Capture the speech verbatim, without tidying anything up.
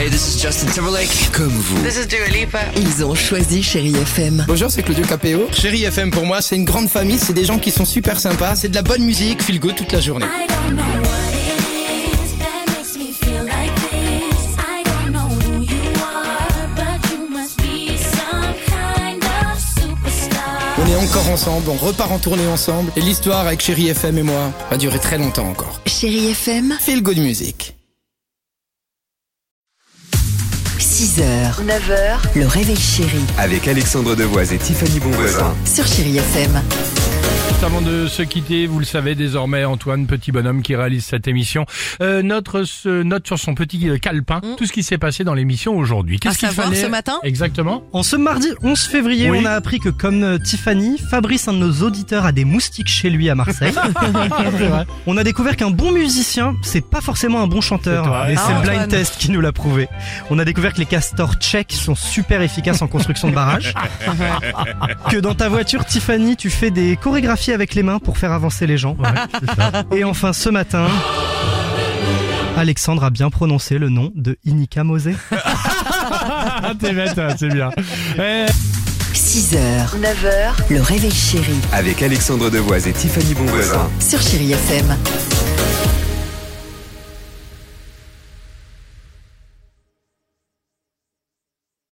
Hey, this is Justin Timberlake. Comme vous. This is Dua Lipa. Ils ont choisi Chérie F M. Bonjour, c'est Claudio Capéo. Chérie F M pour moi, c'est une grande famille, c'est des gens qui sont super sympas, c'est de la bonne musique, feel good toute la journée. On est encore ensemble, on repart en tournée ensemble, et l'histoire avec Chérie F M et moi va durer très longtemps encore. Chérie F M, Feel good music. six heures, neuf heures, le réveil chéri Avec Alexandre Devoise et Tiffany Bonvoisin. sur Chérie F M. Avant de se quitter, vous le savez désormais, Antoine, petit bonhomme qui réalise cette émission, euh, notre se note sur son petit euh, calepin Mmh. tout ce qui s'est passé dans l'émission aujourd'hui. Qu'est-ce À qu'il savoir, fallait ce matin Exactement. En ce mardi onze février, Oui. on a appris que comme euh, Tiffany, Fabrice, un de nos auditeurs, a des moustiques chez lui à Marseille. C'est vrai. On a découvert qu'un bon musicien, c'est pas forcément un bon chanteur. C'est toi. Et Ah, c'est le blind Antoine. test qui nous l'a prouvé. On a découvert que les castors tchèques sont super efficaces en construction de barrages. Que dans ta voiture, Tiffany, tu fais des chorégraphies avec les mains pour faire avancer les gens. Et enfin, ce matin, Alexandre a bien prononcé le nom de Inika Mosé. Ah, t'es bête, hein, c'est bien. Eh, six heures, neuf heures, le réveil chéri Avec Alexandre Devoise et Tiffany Bonvoisin. sur Chérie F M.